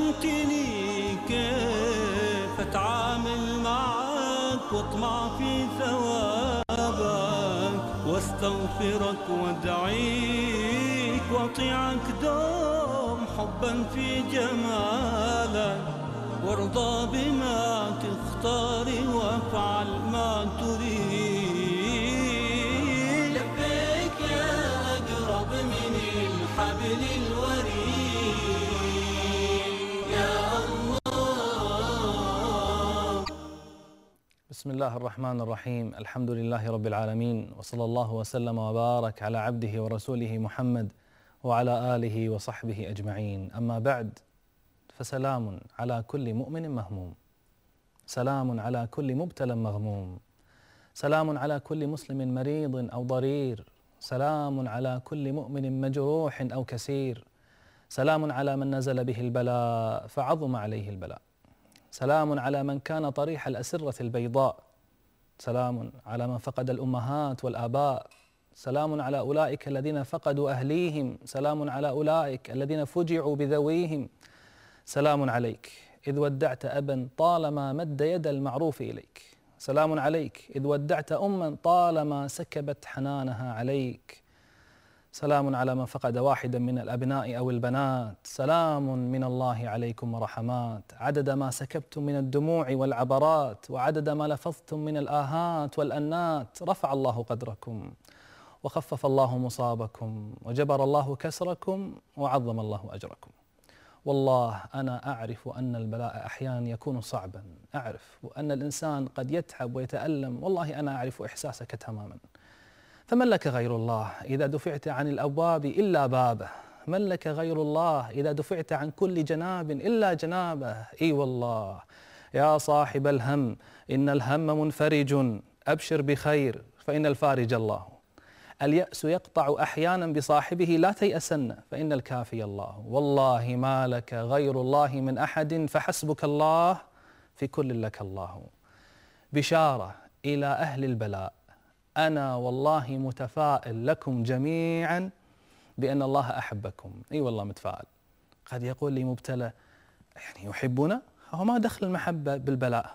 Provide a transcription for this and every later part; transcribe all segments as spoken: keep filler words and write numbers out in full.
علمتني كيف أتعامل معك واطمع في ثوابك واستغفرك وادعيك واطيعك دوم حبا في جمالك وارضى بما تختار وافعل ما تريد. لبيك يا أقرب من الحبل الوريد يا الله. بسم الله الرحمن الرحيم. الحمد لله رب العالمين، وصلى الله وسلم وبارك على عبده ورسوله محمد وعلى آله وصحبه أجمعين. أما بعد، فسلام على كل مؤمن مهموم، سلام على كل مبتلى مغموم، سلام على كل مسلم مريض أو ضرير، سلام على كل مؤمن مجروح أو كسير، سلام على من نزل به البلاء فعظم عليه البلاء، سلام على من كان طريح الأسرة البيضاء، سلام على من فقد الأمهات والآباء، سلام على أولئك الذين فقدوا أهليهم، سلام على أولئك الذين فجعوا بذويهم، سلام عليك إذ ودعت أبا طالما مد يد المعروف إليك، سلام عليك إذ ودعت أما طالما سكبت حنانها عليك، سلام على من فقد واحدا من الأبناء أو البنات، سلام من الله عليكم ورحمات، عدد ما سكبتم من الدموع والعبرات وعدد ما لفظتم من الآهات والأنات، رفع الله قدركم وخفف الله مصابكم وجبر الله كسركم وعظم الله أجركم. والله أنا أعرف أن البلاء أحيانا يكون صعبا، أعرف وأن الإنسان قد يتعب ويتألم، والله أنا أعرف إحساسك تماما. فمن لك غير الله إذا دفعت عن الأبواب إلا بابه، من لك غير الله إذا دفعت عن كل جناب إلا جنابه. إي والله يا صاحب الهم إن الهم منفرج، أبشر بخير فإن الفارج الله. اليأس يقطع أحيانا بصاحبه، لا تيأسن فإن الكافي الله. والله ما لك غير الله من أحد فحسبك الله في كل لك الله. بشارة إلى أهل البلاء، أنا والله متفائل لكم جميعا بأن الله أحبكم. أي والله متفائل. قد يقول لي مبتلى يعني يحبنا، هو ما دخل المحبة بالبلاء؟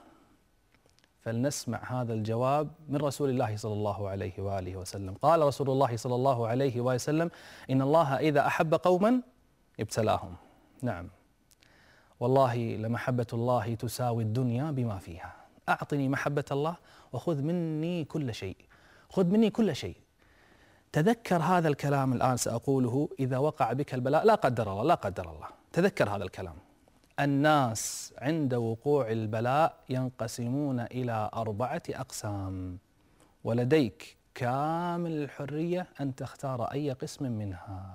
فلنسمع هذا الجواب من رسول الله صلى الله عليه وآله وسلم. قال رسول الله صلى الله عليه وآله وسلم: إن الله إذا أحب قوما ابتلاهم. نعم والله لمحبة الله تساوي الدنيا بما فيها. أعطني محبة الله وخذ مني كل شيء، خذ مني كل شيء. تذكر هذا الكلام الآن سأقوله. إذا وقع بك البلاء، لا قدر الله، لا قدر الله، تذكر هذا الكلام. الناس عند وقوع البلاء ينقسمون إلى أربعة أقسام، ولديك كامل الحرية أن تختار أي قسم منها.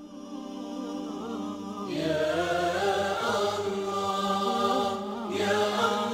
يا الله يا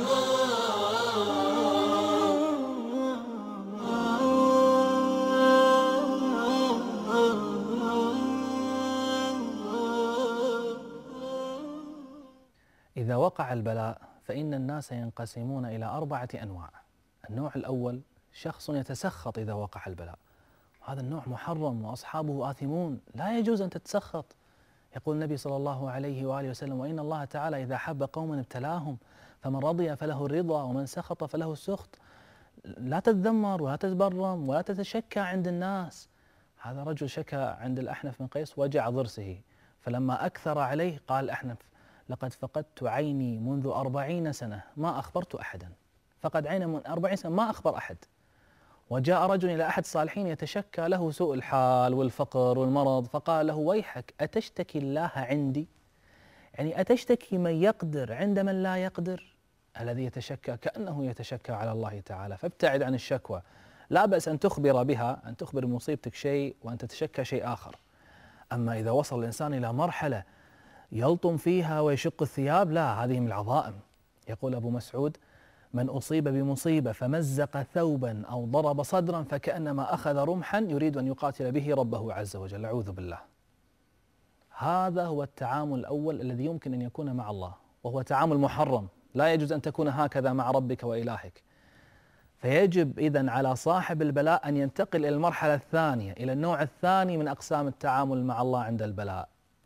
إذا وقع البلاء فإن الناس ينقسمون إلى أربعة أنواع. النوع الأول شخص يتسخط إذا وقع البلاء، هذا النوع محرم وأصحابه آثمون، لا يجوز أن تتسخط. يقول النبي صلى الله عليه وآله وسلم: وإن الله تعالى إذا حب قوما ابتلاهم فمن رضي فله الرضا ومن سخط فله السخط. لا تتذمر ولا تتبرم ولا تتشكى عند الناس. هذا رجل شكى عند الأحنف بن قيس وجع ضرسه، فلما أكثر عليه قال الأحنف: لقد فقدت عيني منذ أربعين سنة ما أخبرت أحدا. فقد عينه من أربعين سنة ما أخبر أحد. وجاء رجل إلى أحد الصالحين يتشكى له سوء الحال والفقر والمرض، فقال له: ويحك أتشتكي الله عندي؟ يعني أتشتكي من يقدر عند من لا يقدر؟ الذي يتشكى كأنه يتشكى على الله تعالى. فابتعد عن الشكوى. لا بأس أن تخبر بها، أن تخبر بمصيبتك شيء وأن تتشكى شيء آخر. أما إذا وصل الإنسان إلى مرحلة يلطم فيها ويشق الثياب، لا، هذه من العظائم. يقول أبو مسعود: من أصيب بمصيبة فمزق ثوبا أو ضرب صدرا فكأنما أخذ رمحا يريد أن يقاتل به ربه عز وجل. أعوذ بالله. هذا هو التعامل الأول الذي يمكن أن يكون مع الله، وهو تعامل محرم، لا يجوز أن تكون هكذا مع ربك وإلهك. فيجب إذن على صاحب البلاء أن ينتقل إلى المرحلة الثانية، إلى النوع الثاني من أقسام التعامل مع الله عند البلاء.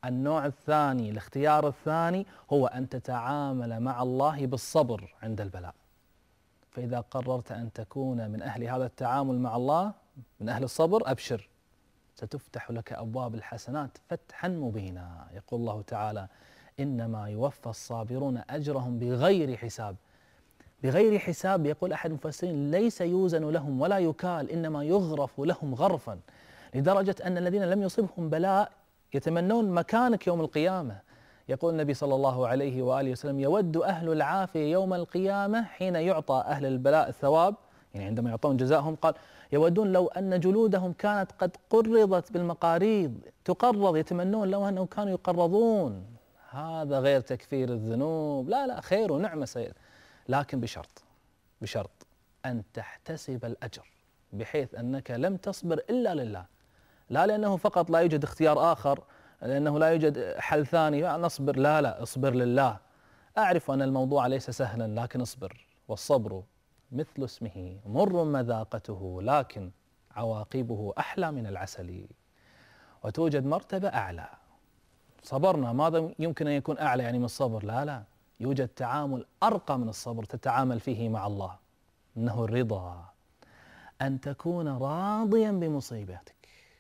النوع الثاني، الاختيار الثاني هو أن تتعامل مع الله بالصبر عند البلاء. فإذا قررت أن تكون من أهل هذا التعامل مع الله، من أهل الصبر، أبشر، ستفتح لك أبواب الحسنات فتحا مبينا. يقول الله تعالى: إنما يوفى الصابرون أجرهم بغير حساب. بغير حساب، يقول أحد المفسرين، ليس يوزن لهم ولا يكال، إنما يغرف لهم غرفا، لدرجة أن الذين لم يصبهم بلاء يتمنون مكانك يوم القيامة. يقول النبي صلى الله عليه وآله وسلم: يود أهل العافية يوم القيامة حين يعطى أهل البلاء الثواب، يعني عندما يعطون جزاءهم، قال: يودون لو أن جلودهم كانت قد قرضت بالمقاريض، تقرض، يتمنون لو أنهم كانوا يقرضون. هذا غير تكفير الذنوب، لا لا، خير ونعمة سيد، لكن بشرط بشرط أن تحتسب الأجر، بحيث أنك لم تصبر إلا لله، لا لأنه فقط لا يوجد اختيار آخر، لأنه لا يوجد حل ثاني نصبر، لا لا، اصبر لله. أعرف أن الموضوع ليس سهلا، لكن اصبر، والصبر مثل اسمه مر مذاقته، لكن عواقبه أحلى من العسل. وتوجد مرتبة أعلى، صبرنا، ماذا يمكن أن يكون أعلى يعني من الصبر؟ لا لا، يوجد تعامل أرقى من الصبر تتعامل فيه مع الله، إنه الرضا، أن تكون راضيا بمصيبتك.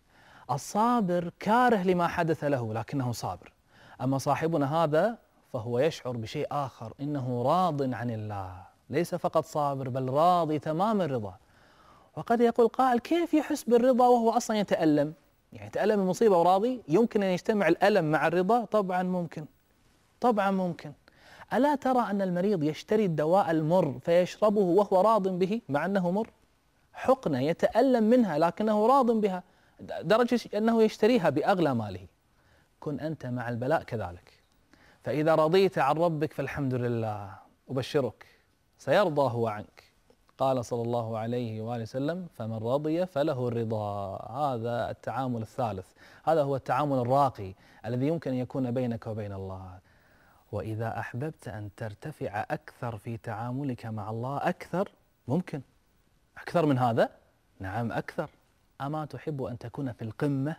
الصابر كاره لما حدث له لكنه صابر، أما صاحبنا هذا فهو يشعر بشيء آخر، إنه راض عن الله، ليس فقط صابر بل راضي تمام الرضا. وقد يقول قائل: كيف يحس بالرضا وهو أصلا يتألم؟ يعني يتألم المصيبة وراضي؟ يمكن أن يجتمع الألم مع الرضا؟ طبعا ممكن، طبعا ممكن. ألا ترى أن المريض يشتري الدواء المر فيشربه وهو راض به مع أنه مر؟ حقنة يتألم منها لكنه راض بها، درجة أنه يشتريها بأغلى ماله. كن أنت مع البلاء كذلك، فإذا رضيت عن ربك فالحمد لله، أبشرك سيرضى هو عنك. قال صلى الله عليه وآله وسلم: فمن رضي فله الرضا. هذا التعامل الثالث، هذا هو التعامل الراقي الذي يمكن أن يكون بينك وبين الله. وإذا أحببت أن ترتفع أكثر في تعاملك مع الله، أكثر، ممكن أكثر من هذا، نعم أكثر. أما تحب أن تكون في القمة،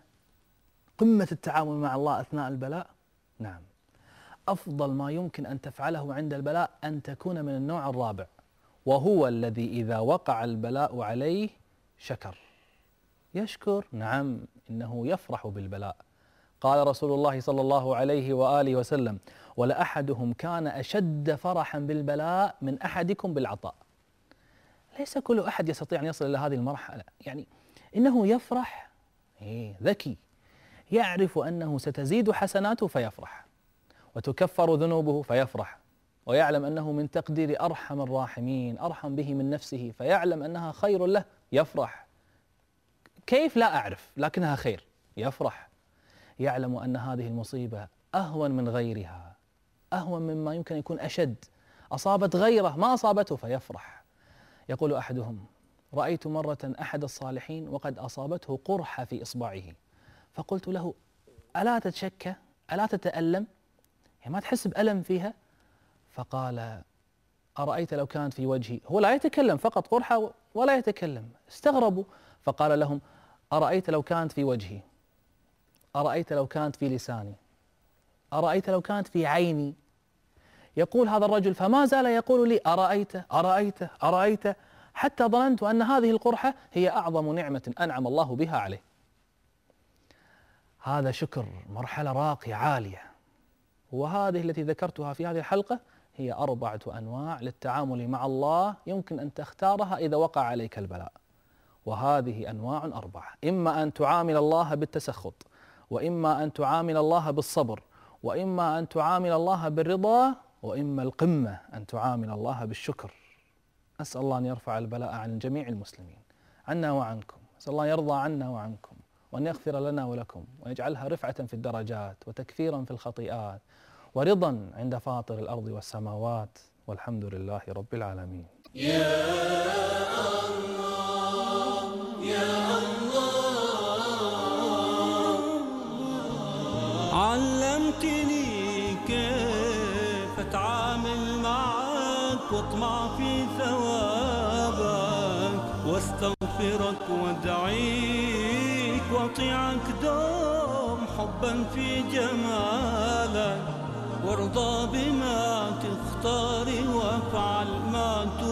قمة التعامل مع الله أثناء البلاء؟ نعم. أفضل ما يمكن أن تفعله عند البلاء أن تكون من النوع الرابع، وهو الذي إذا وقع البلاء عليه شكر. يشكر، نعم، إنه يفرح بالبلاء. قال رسول الله صلى الله عليه وآله وسلم: ولأحدهم كان أشد فرحا بالبلاء من أحدكم بالعطاء. ليس كل أحد يستطيع أن يصل إلى هذه المرحلة، يعني إنه يفرح، إيه ذكي، يعرف أنه ستزيد حسناته فيفرح، وتكفر ذنوبه فيفرح، ويعلم أنه من تقدير أرحم الراحمين، أرحم به من نفسه، فيعلم أنها خير له، يفرح. كيف؟ لا أعرف، لكنها خير، يفرح. يعلم أن هذه المصيبة أهون من غيرها، أهون مما يمكن يكون أشد، أصابت غيره ما أصابته، فيفرح. يقول أحدهم: رأيت مرة أحد الصالحين وقد أصابته قرحة في إصبعه، فقلت له: ألا تتشكى؟ ألا تتألم؟ يعني ما تحس بألم فيها؟ فقال: أرأيت لو كانت في وجهي. هو لا يتكلم، فقط قرحة ولا يتكلم. استغربوا، فقال لهم: أرأيت لو كانت في وجهي، أرأيت لو كانت في لساني، أرأيت لو كانت في عيني. يقول هذا الرجل فما زال يقول لي: أرأيت أرأيت أرأيت، حتى ظننت أن هذه القرحة هي أعظم نعمة أنعم الله بها عليه. هذا شكر، مرحلة راقية عالية. وهذه التي ذكرتها في هذه الحلقة هي أربعة أنواع للتعامل مع الله يمكن أن تختارها إذا وقع عليك البلاء. وهذه أنواع أربعة: إما أن تعامل الله بالتسخط، وإما أن تعامل الله بالصبر، وإما أن تعامل الله بالرضا، وإما القمة أن تعامل الله بالشكر. أسأل الله أن يرفع البلاء عن جميع المسلمين، عنا وعنكم. أسأل الله يرضى عنا وعنكم، وأن يغفر لنا ولكم، ويجعلها رفعة في الدرجات، وتكفيرا في الخطيئات، ورضا عند فاطر الأرض والسماوات، والحمد لله رب العالمين. يا الله يا الله، علمتني كيف أتعامل معك واطمع في ثوابك، واستغفرك وادعيك واطيعك دوم حبا في جمالك، وارضى بما تختاري وافعل ما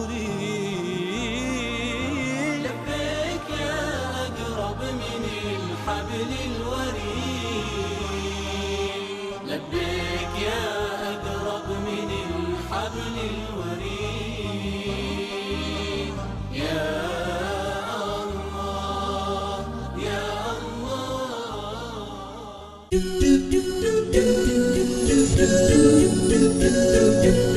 تريد. لبيك يا أقرب من الحبل الوريد، لبيك يا أقرب من الحبل الوريد. يا الله يا الله.